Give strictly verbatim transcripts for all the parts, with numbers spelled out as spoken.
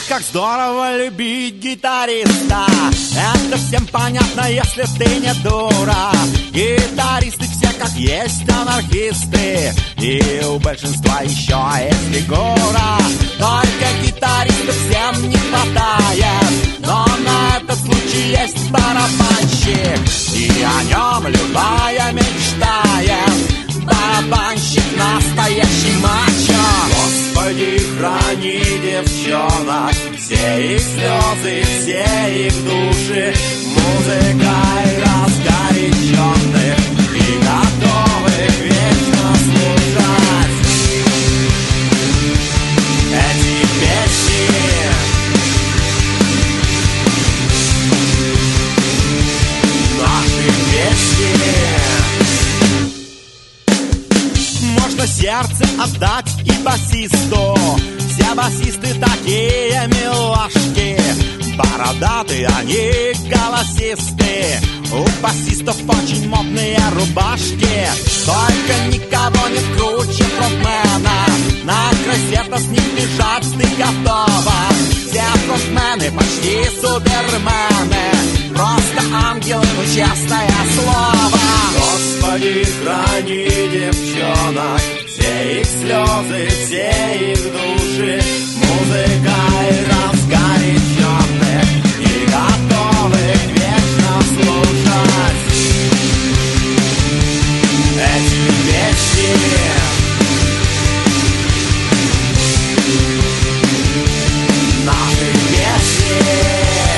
как здорово любить гитариста. Это всем понятно, если ты не дура. Гитаристы все как есть анархисты, и у большинства еще есть фигура. Только гитаристов всем не хватает, но на этот случай есть барабанщик, и о нем любая мечтает. Барабанщик настоящий мачо. Господи, храни девчонок, все их слезы, все их души, музыкой разгоряченных и готовых вечно слушать эти песни. Наши песни. Можно сердце отдать и басисту. Все басисты такие милашки, бородатые они голосисты. У басистов очень модные рубашки, только никого не круче фронтмена. На край света с ним бежать ты готова. Все фронтмены почти супермены, просто ангелы, ну честное слово. Господи, храни девчонок, все их слезы, все их души, музыкой разгоряченных и готовых вечно слушать эти песни. Наши песни.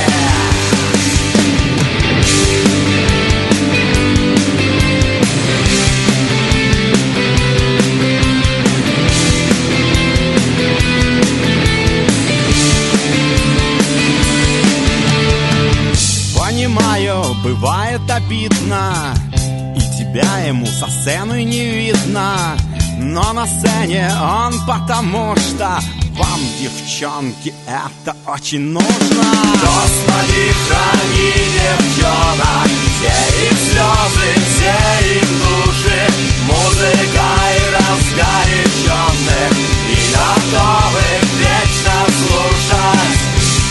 Понимаю, бывает обидно, и тебя ему со сцены не видно. Но на сцене он потому что вам, девчонки, это очень нужно. Господи, храни девчонок, все их слезы, все их души, музыкой разгоряченных и готовых вечно слушать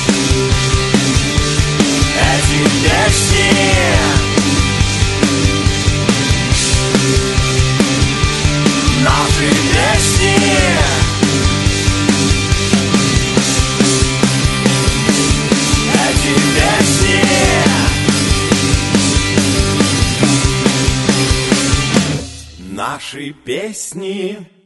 эти песни. Наши песни. Эти песни. Наши песни.